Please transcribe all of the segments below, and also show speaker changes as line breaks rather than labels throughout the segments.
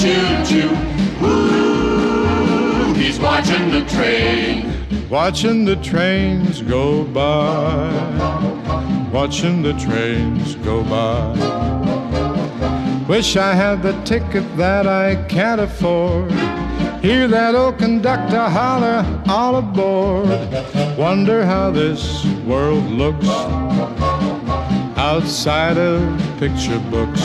choo-choo. Ooh, he's watching the train.
Watching the trains go by. Watching the trains go by. Wish I had the ticket that I can't afford. Hear that old conductor holler, all aboard. Wonder how this world looks outside of picture books.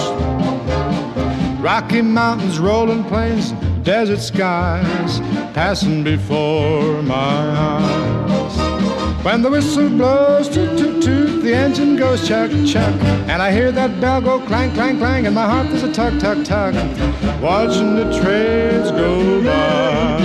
Rocky Mountains, rolling plains, desert skies, passing before my eyes. When the whistle blows, toot, toot, toot, the engine goes chuck, chuck, and I hear that bell go clang, clang, clang, and my heart does a tug, tug, tug. Watching the trains go by,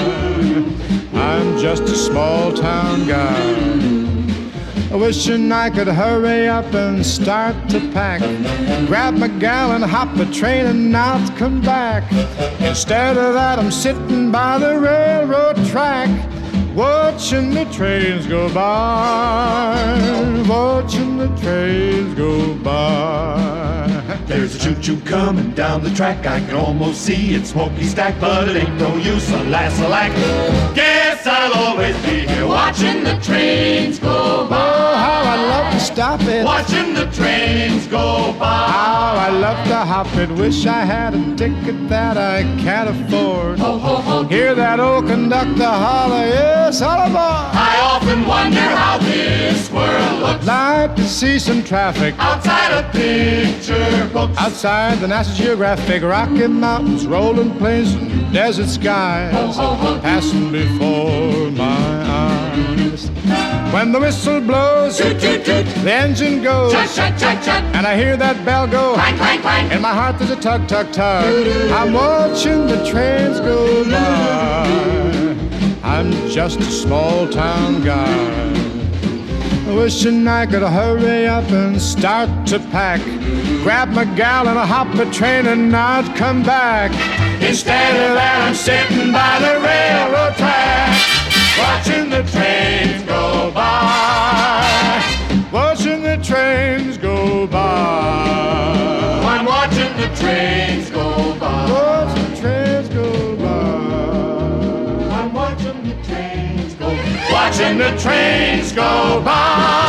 I'm just a small town guy, wishing I could hurry up and start to pack, grab my gal and hop a train and not come back. Instead of that, I'm sitting by the railroad track, watching the trains go by, watching the trains go by.
There's a choo-choo coming down the track. I can almost see its smoky stack, but it ain't no use, alas, alack. Guess I'll always be here watching the trains go by.
Oh, how I love to stop it,
watching the trains go by.
How I love to hop it. Wish I had a ticket that I can't afford.
Ho, ho, ho.
Hear that old conductor holler, yes, all aboard.
I often wonder how this world looks
Like to see some traffic
outside a picture book.
outside the National Geographic. Rocky Mountains, rolling plains, and desert skies, passing before my eyes. When the whistle blows,
Toot, toot, toot.
the engine goes,
Chut, chut, chut, chut.
and I hear that bell go,
Clang, clang, clang.
in my heart there's a tug, tug, tug. I'm watching the trains go by, I'm just a small town guy, wishing I could hurry up and start to pack, grab my gal and hop a train and not come back. Instead of that, I'm sitting by the railroad track, watching the trains go by, watching the trains go by.
I'm watching the trains go by.
Watching the trains go by.
I'm watching the trains go by. Watching the trains go by.